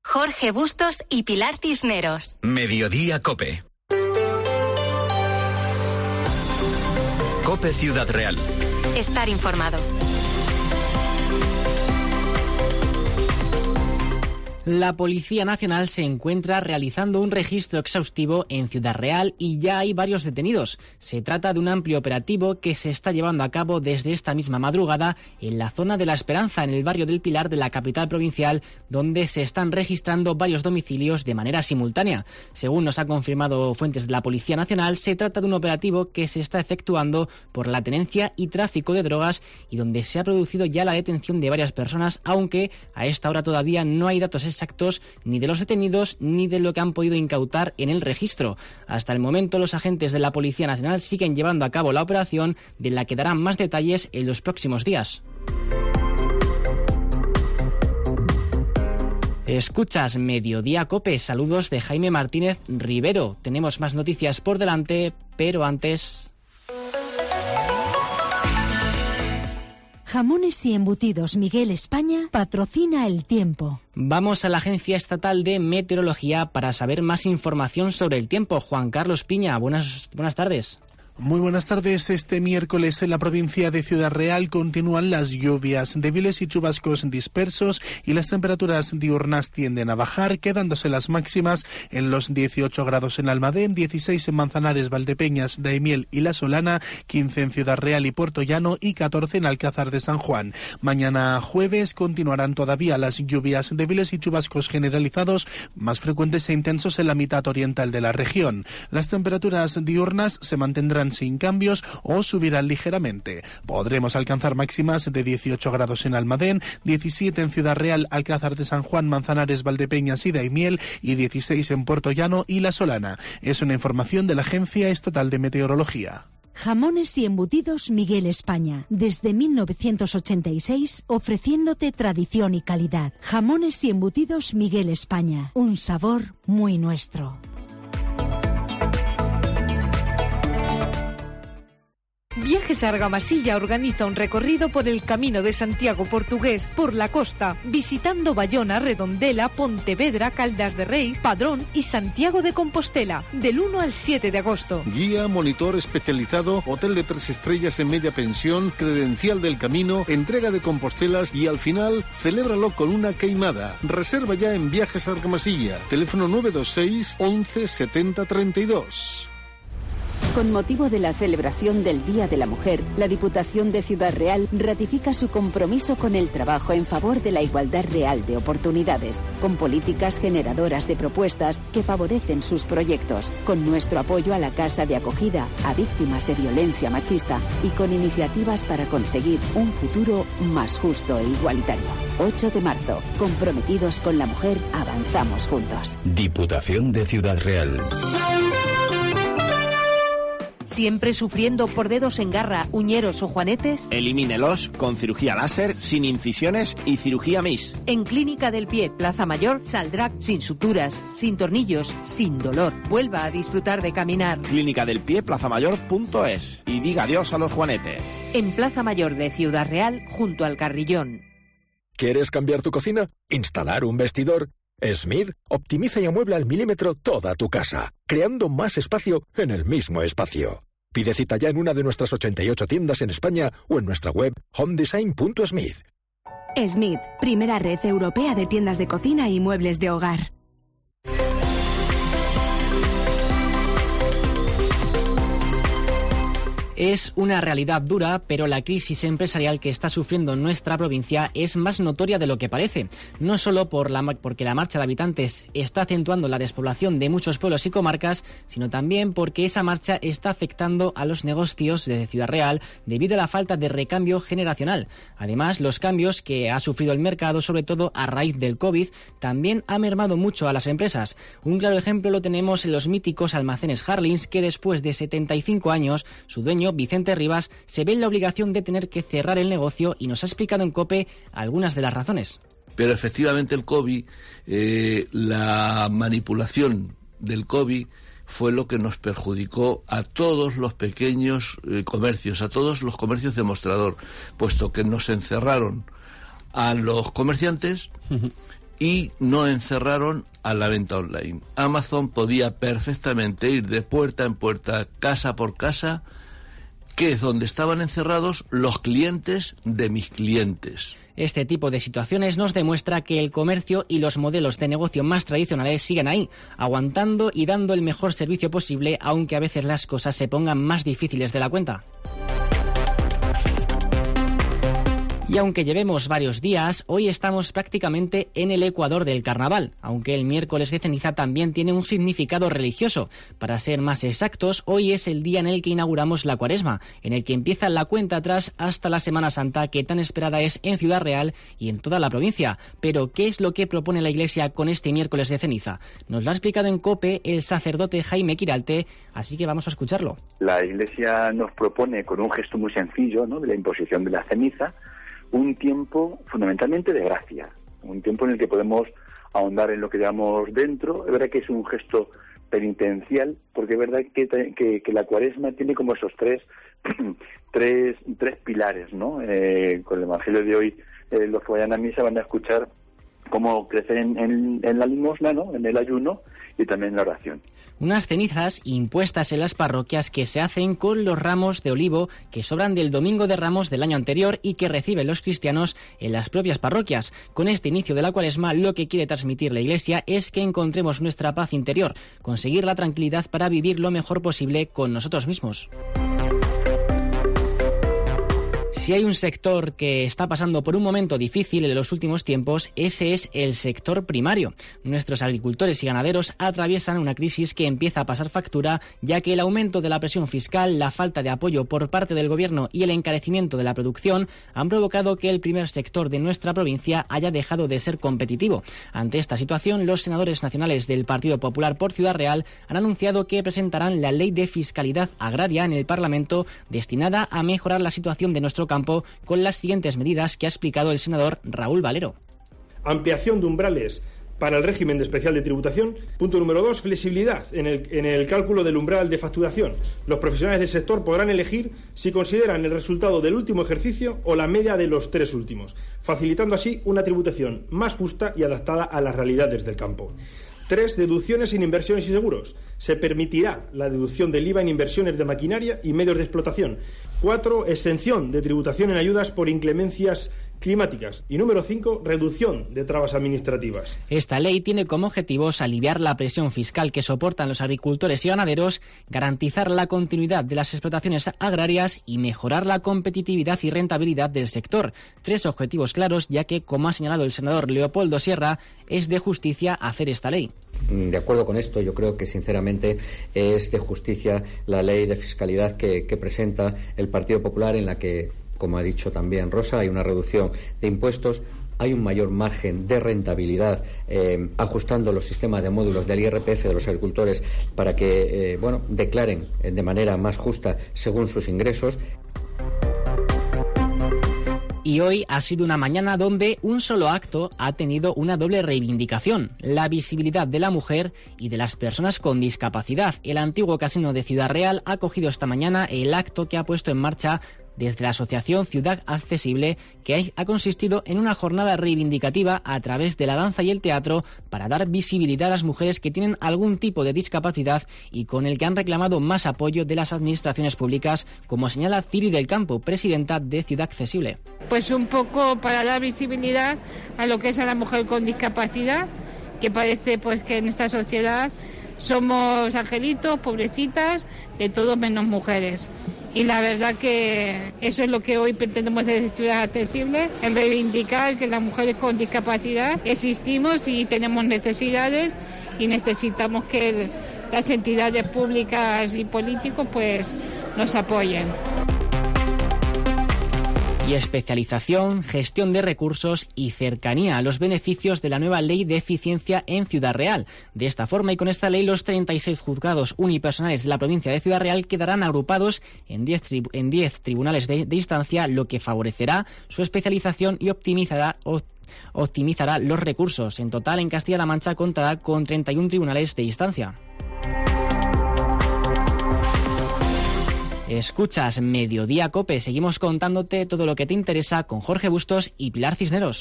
Jorge Bustos y Pilar Cisneros. Mediodía COPE. COPE Ciudad Real. Estar informado. La Policía Nacional se encuentra realizando un registro exhaustivo en Ciudad Real y ya hay varios detenidos. Se trata de un amplio operativo que se está llevando a cabo desde esta misma madrugada en la zona de La Esperanza, en el barrio del Pilar de la capital provincial, donde se están registrando varios domicilios de manera simultánea. Según nos ha confirmado fuentes de la Policía Nacional, se trata de un operativo que se está efectuando por la tenencia y tráfico de drogas y donde se ha producido ya la detención de varias personas, aunque a esta hora todavía no hay datos exactos ni de los detenidos ni de lo que han podido incautar en el registro. Hasta el momento, los agentes de la Policía Nacional siguen llevando a cabo la operación, de la que darán más detalles en los próximos días. Escuchas Mediodía COPE. Saludos de Jaime Martínez Rivero. Tenemos más noticias por delante, pero antes... Jamones y Embutidos Miguel España patrocina El Tiempo. Vamos a la Agencia Estatal de Meteorología para saber más información sobre el tiempo. Juan Carlos Piña, buenas tardes. Muy buenas tardes. Este miércoles en la provincia de Ciudad Real continúan las lluvias débiles y chubascos dispersos y las temperaturas diurnas tienden a bajar, quedándose las máximas en los 18 grados en Almadén, 16 en Manzanares, Valdepeñas, Daimiel y La Solana, 15 en Ciudad Real y Puerto Llano y 14 en Alcázar de San Juan. Mañana jueves continuarán todavía las lluvias débiles y chubascos generalizados, más frecuentes e intensos en la mitad oriental de la región. Las temperaturas diurnas se mantendrán sin cambios o subirán ligeramente. Podremos alcanzar máximas de 18 grados en Almadén, 17 en Ciudad Real, Alcázar de San Juan, Manzanares, Valdepeñas y Daimiel y 16 en Puerto Llano y La Solana. Es una información de la Agencia Estatal de Meteorología. Jamones y Embutidos Miguel España. Desde 1986 ofreciéndote tradición y calidad. Jamones y Embutidos Miguel España. Un sabor muy nuestro. Viajes Argamasilla organiza un recorrido por el Camino de Santiago portugués por la costa, visitando Bayona, Redondela, Pontevedra, Caldas de Reis, Padrón y Santiago de Compostela, del 1 al 7 de agosto. Guía, monitor especializado, hotel de 3 estrellas en media pensión, credencial del camino, entrega de compostelas y al final, celébralo con una queimada. Reserva ya en Viajes Argamasilla, teléfono 926 11 70 32. Con motivo de la celebración del Día de la Mujer, la Diputación de Ciudad Real ratifica su compromiso con el trabajo en favor de la igualdad real de oportunidades, con políticas generadoras de propuestas que favorecen sus proyectos, con nuestro apoyo a la Casa de Acogida a víctimas de violencia machista y con iniciativas para conseguir un futuro más justo e igualitario. 8 de marzo, comprometidos con la mujer, avanzamos juntos. Diputación de Ciudad Real. ¿Siempre sufriendo por dedos en garra, uñeros o juanetes? Elimínelos con cirugía láser, sin incisiones y cirugía MIS. En Clínica del Pie, Plaza Mayor, saldrá sin suturas, sin tornillos, sin dolor. Vuelva a disfrutar de caminar. Clínica del Pie, plazamayor.es. Y diga adiós a los juanetes. En Plaza Mayor de Ciudad Real, junto al Carrillón. ¿Quieres cambiar tu cocina? ¿Instalar un vestidor? Smith optimiza y amuebla al milímetro toda tu casa, creando más espacio en el mismo espacio. Pide cita ya en una de nuestras 88 tiendas en España o en nuestra web homedesign.smith. Smith, primera red europea de tiendas de cocina y muebles de hogar. Es una realidad dura, pero la crisis empresarial que está sufriendo nuestra provincia es más notoria de lo que parece. No solo porque la marcha de habitantes está acentuando la despoblación de muchos pueblos y comarcas, sino también porque esa marcha está afectando a los negocios de Ciudad Real debido a la falta de recambio generacional. Además, los cambios que ha sufrido el mercado, sobre todo a raíz del COVID, también ha mermado mucho a las empresas. Un claro ejemplo lo tenemos en los míticos almacenes Harlins, que después de 75 años, su dueño, Vicente Rivas, se ve en la obligación de tener que cerrar el negocio y nos ha explicado en COPE algunas de las razones. Pero efectivamente el COVID, la manipulación del COVID fue lo que nos perjudicó a todos los pequeños comercios, a todos los comercios de mostrador, puesto que nos encerraron a los comerciantes y no encerraron a la venta online. Amazon podía perfectamente ir de puerta en puerta, casa por casa, que es donde estaban encerrados los clientes de mis clientes. Este tipo de situaciones nos demuestra que el comercio y los modelos de negocio más tradicionales siguen ahí, aguantando y dando el mejor servicio posible, aunque a veces las cosas se pongan más difíciles de la cuenta. Y aunque llevemos varios días, hoy estamos prácticamente en el ecuador del carnaval, aunque el miércoles de ceniza también tiene un significado religioso. Para ser más exactos, hoy es el día en el que inauguramos la Cuaresma, en el que empieza la cuenta atrás hasta la Semana Santa, que tan esperada es en Ciudad Real y en toda la provincia. Pero, ¿qué es lo que propone la Iglesia con este miércoles de ceniza? Nos lo ha explicado en COPE el sacerdote Jaime Quiralte, así que vamos a escucharlo. La Iglesia nos propone, con un gesto muy sencillo, ¿no?, de la imposición de la ceniza, un tiempo fundamentalmente de gracia, un tiempo en el que podemos ahondar en lo que llevamos dentro. Es verdad que es un gesto penitencial, porque es verdad que la Cuaresma tiene como esos tres pilares, ¿no? Con el Evangelio de hoy, los que vayan a misa van a escuchar cómo crecer en la limosna, ¿no?, en el ayuno y también en la oración. Unas cenizas impuestas en las parroquias que se hacen con los ramos de olivo que sobran del Domingo de Ramos del año anterior y que reciben los cristianos en las propias parroquias. Con este inicio de la Cuaresma, lo que quiere transmitir la Iglesia es que encontremos nuestra paz interior, conseguir la tranquilidad para vivir lo mejor posible con nosotros mismos. Si hay un sector que está pasando por un momento difícil en los últimos tiempos, ese es el sector primario. Nuestros agricultores y ganaderos atraviesan una crisis que empieza a pasar factura, ya que el aumento de la presión fiscal, la falta de apoyo por parte del gobierno y el encarecimiento de la producción han provocado que el primer sector de nuestra provincia haya dejado de ser competitivo. Ante esta situación, los senadores nacionales del Partido Popular por Ciudad Real han anunciado que presentarán la Ley de Fiscalidad Agraria en el Parlamento, destinada a mejorar la situación de nuestro campo, con las siguientes medidas que ha explicado el senador Raúl Valero. Ampliación de umbrales para el régimen de especial de tributación. Punto número 2, flexibilidad en el cálculo del umbral de facturación. Los profesionales del sector podrán elegir si consideran el resultado del último ejercicio o la media de los 3 últimos, facilitando así una tributación más justa y adaptada a las realidades del campo. 3. Deducciones en inversiones y seguros. Se permitirá la deducción del IVA en inversiones de maquinaria y medios de explotación. 4. Exención de tributación en ayudas por inclemencias climáticas. Y número 5, reducción de trabas administrativas. Esta ley tiene como objetivos aliviar la presión fiscal que soportan los agricultores y ganaderos, garantizar la continuidad de las explotaciones agrarias y mejorar la competitividad y rentabilidad del sector. 3 objetivos claros, ya que, como ha señalado el senador Leopoldo Sierra, es de justicia hacer esta ley. De acuerdo con esto, yo creo que sinceramente es de justicia la ley de fiscalidad que presenta el Partido Popular, en la que, como ha dicho también Rosa, hay una reducción de impuestos, hay un mayor margen de rentabilidad, ajustando los sistemas de módulos del IRPF de los agricultores para que declaren de manera más justa según sus ingresos. Y hoy ha sido una mañana donde un solo acto ha tenido una doble reivindicación: la visibilidad de la mujer y de las personas con discapacidad. El antiguo casino de Ciudad Real ha acogido esta mañana el acto que ha puesto en marcha desde la asociación Ciudad Accesible, que ha consistido en una jornada reivindicativa a través de la danza y el teatro para dar visibilidad a las mujeres que tienen algún tipo de discapacidad y con el que han reclamado más apoyo de las administraciones públicas, como señala Ciri del Campo, presidenta de Ciudad Accesible. Pues un poco para dar visibilidad a lo que es a la mujer con discapacidad, que parece pues que en esta sociedad somos angelitos, pobrecitas, de todos menos mujeres. Y la verdad que eso es lo que hoy pretendemos desde Ciudad Accesible, el reivindicar que las mujeres con discapacidad existimos y tenemos necesidades y necesitamos que las entidades públicas y políticos pues nos apoyen. Y especialización, gestión de recursos y cercanía a los beneficios de la nueva Ley de Eficiencia en Ciudad Real. De esta forma y con esta ley, los 36 juzgados unipersonales de la provincia de Ciudad Real quedarán agrupados en 10 tribunales de instancia, lo que favorecerá su especialización y optimizará los recursos. En total, en Castilla-La Mancha contará con 31 tribunales de instancia. Escuchas Mediodía COPE. Seguimos contándote todo lo que te interesa con Jorge Bustos y Pilar Cisneros.